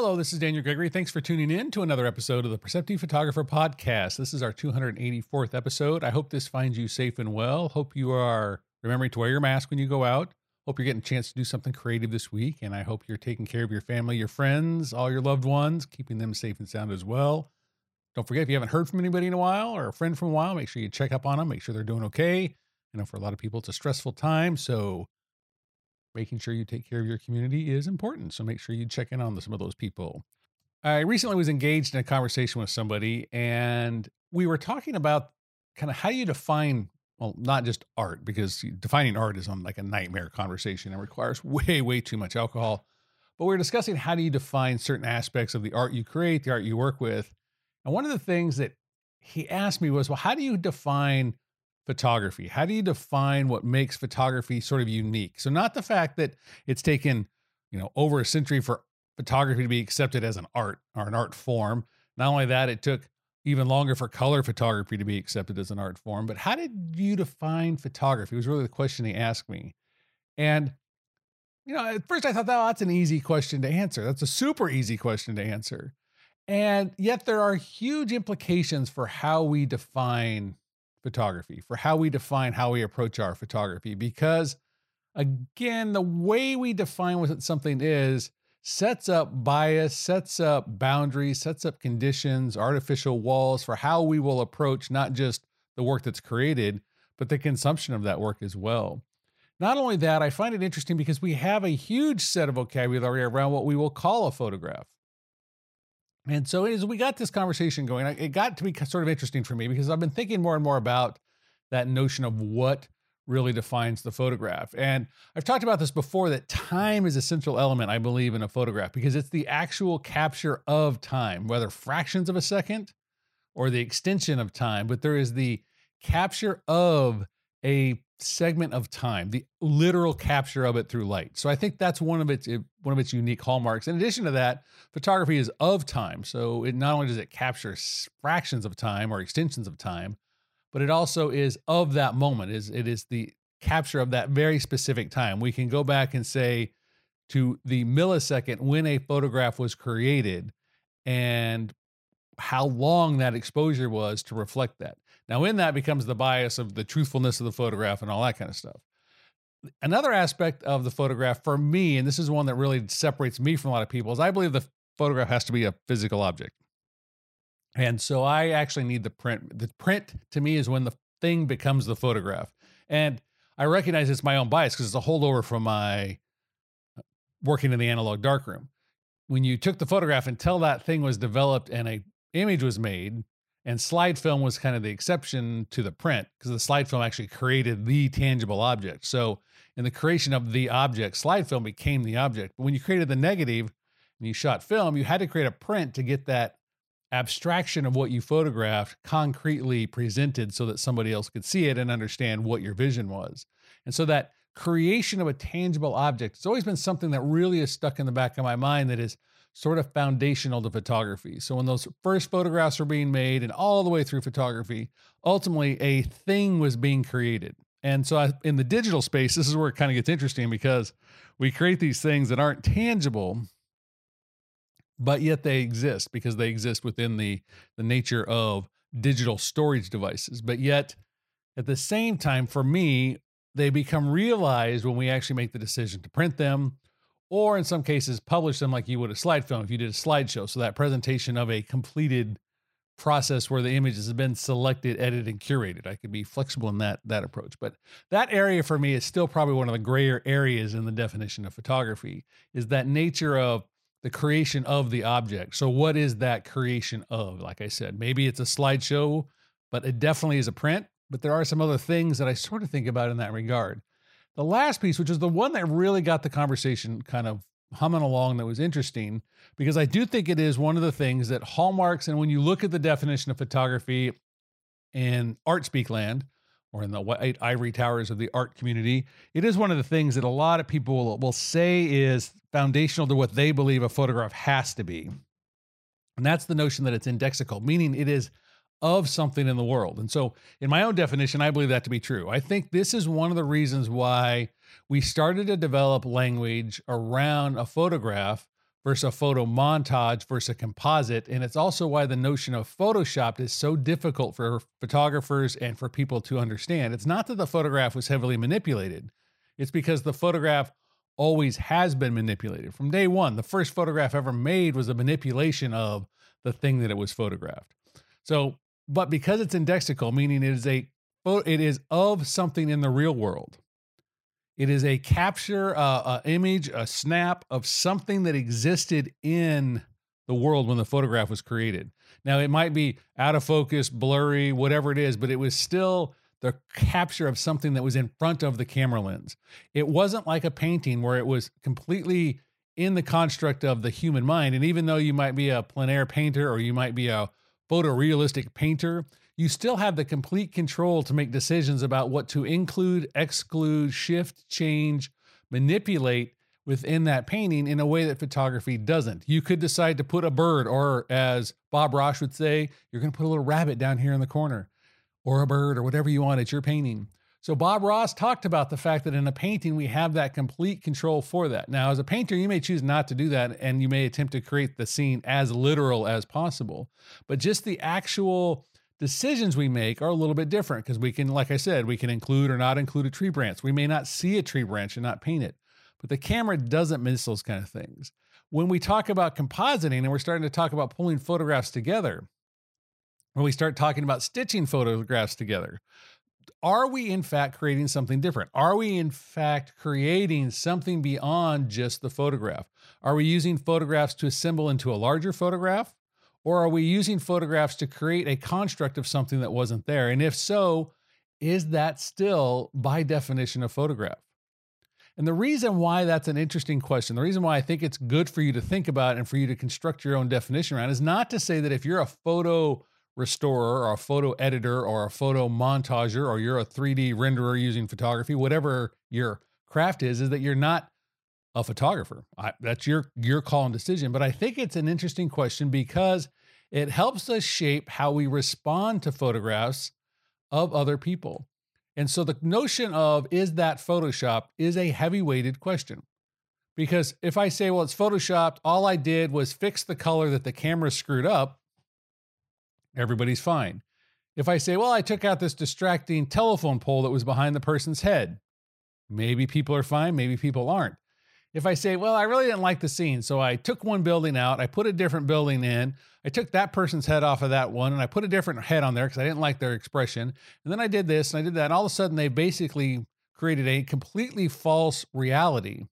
Hello, this is Daniel Gregory. Thanks for tuning in to another episode of the Perceptive Photographer Podcast. This is our 284th episode. I hope this finds you safe and well. Hope you are remembering to wear your mask when you go out. Hope you're getting a chance to do something creative this week. And I hope you're taking care of your family, your friends, all your loved ones, keeping them safe and sound as well. Don't forget, if you haven't heard from anybody in a while or a friend from a while, make sure you check up on them, make sure they're doing okay. I know for a lot of people, it's a stressful time. So making sure you take care of your community is important. So make sure you check in on some of those people. I recently was engaged in a conversation with somebody, and we were talking about kind of how you define, well, not just art, because defining art is on like a nightmare conversation and requires way too much alcohol. But we were discussing how do you define certain aspects of the art you create, the art you work with. And one of the things that he asked me was, well, how do you define photography? How do you define what makes photography sort of unique? So not the fact that it's taken, over a century for photography to be accepted as an art or an art form. Not only that, it took even longer for color photography to be accepted as an art form, but how did you define photography? Was really the question he asked me. And, at first I thought, oh, that's an easy question to answer. That's a super easy question to answer. And yet there are huge implications for how we define photography, for how we define how we approach our photography, because again, the way we define what something is sets up bias, sets up boundaries, sets up conditions, artificial walls for how we will approach not just the work that's created, but the consumption of that work as well. Not only that, I find it interesting because we have a huge set of vocabulary around what we will call a photograph. And so as we got this conversation going, it got to be sort of interesting for me because I've been thinking more and more about that notion of what really defines the photograph. And I've talked about this before, that time is a central element, I believe, in a photograph, because it's the actual capture of time, whether fractions of a second or the extension of time, but there is the capture of a segment of time, the literal capture of it through light. So I think that's one of its unique hallmarks. In addition to that, photography is of time. So it not only does it capture fractions of time or extensions of time, but it also is of that moment. It is the capture of that very specific time. We can go back and say to the millisecond when a photograph was created and how long that exposure was to reflect that. Now, in that becomes the bias of the truthfulness of the photograph and all that kind of stuff. Another aspect of the photograph for me, and this is one that really separates me from a lot of people, is I believe the photograph has to be a physical object. And so I actually need the print. The print to me is when the thing becomes the photograph. And I recognize it's my own bias because it's a holdover from my working in the analog darkroom. When you took the photograph until that thing was developed and a image was made, and slide film was kind of the exception to the print because the slide film actually created the tangible object. So in the creation of the object, slide film became the object. But when you created the negative and you shot film, you had to create a print to get that abstraction of what you photographed concretely presented so that somebody else could see it and understand what your vision was. And so that creation of a tangible object has always been something that really is stuck in the back of my mind that is sort of foundational to photography. So when those first photographs were being made and all the way through photography, ultimately a thing was being created. And so in the digital space, this is where it kind of gets interesting because we create these things that aren't tangible, but yet they exist because they exist within the nature of digital storage devices. But yet at the same time, for me, they become realized when we actually make the decision to print them, or in some cases, publish them like you would a slide film if you did a slideshow. So that presentation of a completed process where the images have been selected, edited, and curated. I could be flexible in that approach. But that area for me is still probably one of the grayer areas in the definition of photography, is that nature of the creation of the object. So what is that creation of? Like I said, maybe it's a slideshow, but it definitely is a print. But there are some other things that I sort of think about in that regard. The last piece, which is the one that really got the conversation kind of humming along that was interesting, because I do think it is one of the things that hallmarks, and when you look at the definition of photography in art speak land, or in the white ivory towers of the art community, it is one of the things that a lot of people will say is foundational to what they believe a photograph has to be. And that's the notion that it's indexical, meaning it is of something in the world. And so in my own definition, I believe that to be true. I think this is one of the reasons why we started to develop language around a photograph versus a photo montage versus a composite. And it's also why the notion of Photoshopped is so difficult for photographers and for people to understand. It's not that the photograph was heavily manipulated. It's because the photograph always has been manipulated. From day one, the first photograph ever made was a manipulation of the thing that it was photographed. So, but because it's indexical, meaning it is of something in the real world. It is a capture, a image, a snap of something that existed in the world when the photograph was created. Now, it might be out of focus, blurry, whatever it is, but it was still the capture of something that was in front of the camera lens. It wasn't like a painting where it was completely in the construct of the human mind. And even though you might be a plein air painter or you might be a photorealistic painter, you still have the complete control to make decisions about what to include, exclude, shift, change, manipulate within that painting in a way that photography doesn't. You could decide to put a bird, or as Bob Ross would say, you're going to put a little rabbit down here in the corner, or a bird, or whatever you want. It's your painting. So Bob Ross talked about the fact that in a painting, we have that complete control for that. Now, as a painter, you may choose not to do that, and you may attempt to create the scene as literal as possible. But just the actual decisions we make are a little bit different, because we can, like I said, we can include or not include a tree branch. We may not see a tree branch and not paint it, but the camera doesn't miss those kind of things. When we talk about compositing and we're starting to talk about pulling photographs together, when we start talking about stitching photographs together, are we in fact creating something different? Are we in fact creating something beyond just the photograph? Are we using photographs to assemble into a larger photograph? Or are we using photographs to create a construct of something that wasn't there? And if so, is that still by definition a photograph? And the reason why that's an interesting question, the reason why I think it's good for you to think about and for you to construct your own definition around, is not to say that if you're a photo restorer or a photo editor or a photo montager, or you're a 3D renderer using photography, whatever your craft is that you're not a photographer. That's your call and decision. But I think it's an interesting question because it helps us shape how we respond to photographs of other people. And so the notion of, is that Photoshop, is a heavy-weighted question. Because if I say, well, it's Photoshopped, all I did was fix the color that the camera screwed up, everybody's fine. If I say, well, I took out this distracting telephone pole that was behind the person's head, maybe people are fine, maybe people aren't. If I say, well, I really didn't like the scene, so I took one building out, I put a different building in, I took that person's head off of that one, and I put a different head on there because I didn't like their expression, and then I did this and I did that, and all of a sudden they basically created a completely false reality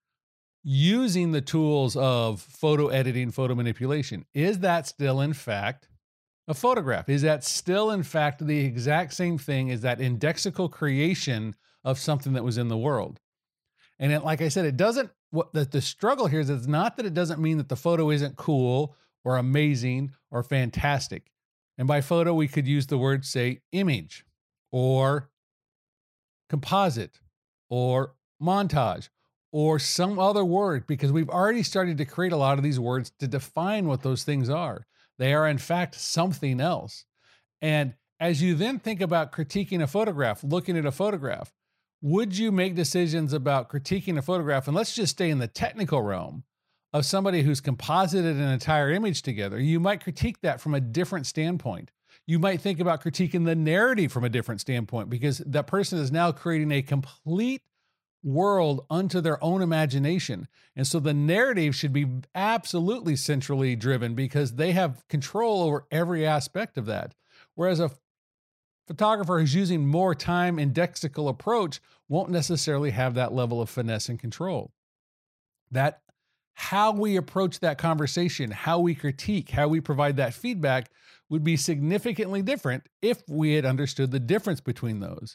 using the tools of photo editing, photo manipulation. Is that still, in fact, a photograph? Is that still, in fact, the exact same thing as that indexical creation of something that was in the world? And it, like I said, it doesn't, what the struggle here is, it's not that it doesn't mean that the photo isn't cool or amazing or fantastic. And by photo, we could use the word, say, image or composite or montage or some other word, because we've already started to create a lot of these words to define what those things are. They are, in fact, something else. And as you then think about critiquing a photograph, looking at a photograph, would you make decisions about critiquing a photograph? And let's just stay in the technical realm of somebody who's composited an entire image together. You might critique that from a different standpoint. You might think about critiquing the narrative from a different standpoint, because that person is now creating a complete world unto their own imagination. And so the narrative should be absolutely centrally driven because they have control over every aspect of that. Whereas a photographer who's using more time indexical approach won't necessarily have that level of finesse and control. That how we approach that conversation, how we critique, how we provide that feedback would be significantly different if we had understood the difference between those.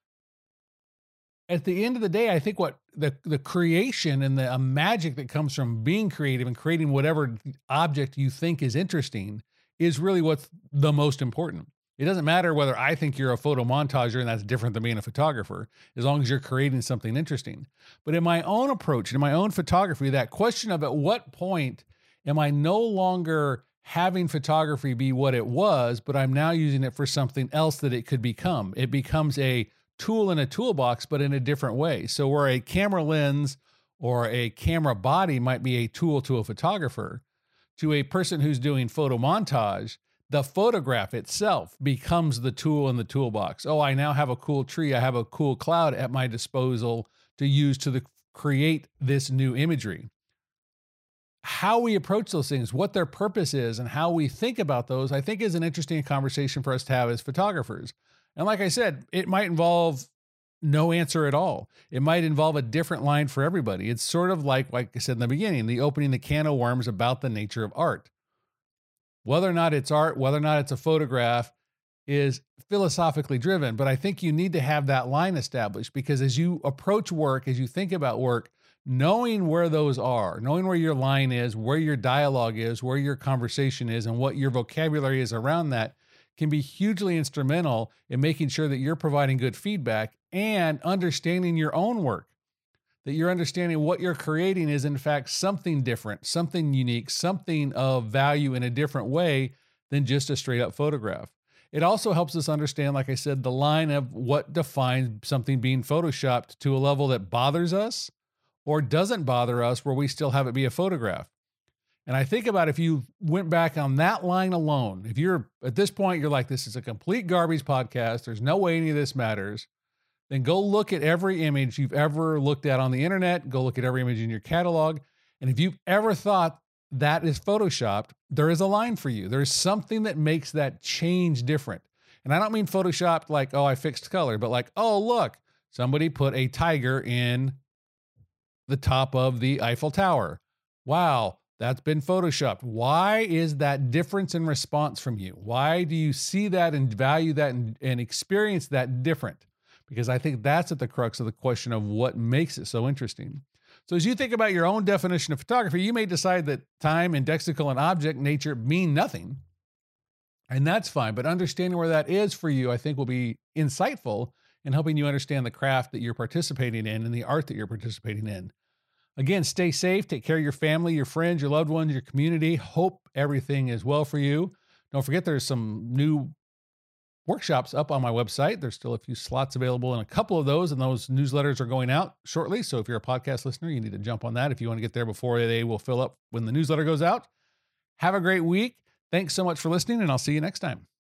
At the end of the day, I think what the creation and the magic that comes from being creative and creating whatever object you think is interesting is really what's the most important. It doesn't matter whether I think you're a photo montager and that's different than being a photographer, as long as you're creating something interesting. But in my own approach, in my own photography, that question of at what point am I no longer having photography be what it was, but I'm now using it for something else that it could become. It becomes a tool in a toolbox, but in a different way. So where a camera lens or a camera body might be a tool to a photographer, to a person who's doing photo montage, the photograph itself becomes the tool in the toolbox. Oh, I now have a cool tree. I have a cool cloud at my disposal to use to create this new imagery. How we approach those things, what their purpose is, and how we think about those, I think is an interesting conversation for us to have as photographers. And like I said, it might involve no answer at all. It might involve a different line for everybody. It's sort of like I said in the beginning, the opening the can of worms about the nature of art. Whether or not it's art, whether or not it's a photograph is philosophically driven. But I think you need to have that line established, because as you approach work, as you think about work, knowing where those are, knowing where your line is, where your dialogue is, where your conversation is, and what your vocabulary is around that can be hugely instrumental in making sure that you're providing good feedback and understanding your own work, that you're understanding what you're creating is in fact something different, something unique, something of value in a different way than just a straight up photograph. It also helps us understand, like I said, the line of what defines something being photoshopped to a level that bothers us or doesn't bother us, where we still have it be a photograph. And I think about if you went back on that line alone, if you're at this point, you're like, this is a complete garbage podcast, there's no way any of this matters, then go look at every image you've ever looked at on the internet, go look at every image in your catalog. And if you've ever thought that is photoshopped, there is a line for you. There's something that makes that change different. And I don't mean photoshopped like, oh, I fixed color, but like, oh, look, somebody put a tiger in the top of the Eiffel Tower. Wow, that's been photoshopped. Why is that difference in response from you? Why do you see that and value that and experience that different? Because I think that's at the crux of the question of what makes it so interesting. So as you think about your own definition of photography, you may decide that time, indexical, and object nature mean nothing. And that's fine. But understanding where that is for you, I think, will be insightful in helping you understand the craft that you're participating in and the art that you're participating in. Again, stay safe, take care of your family, your friends, your loved ones, your community. Hope everything is well for you. Don't forget, there's some new workshops up on my website. There's still a few slots available in a couple of those, and those newsletters are going out shortly. So if you're a podcast listener, you need to jump on that if you want to get there before they will fill up when the newsletter goes out. Have a great week. Thanks so much for listening, and I'll see you next time.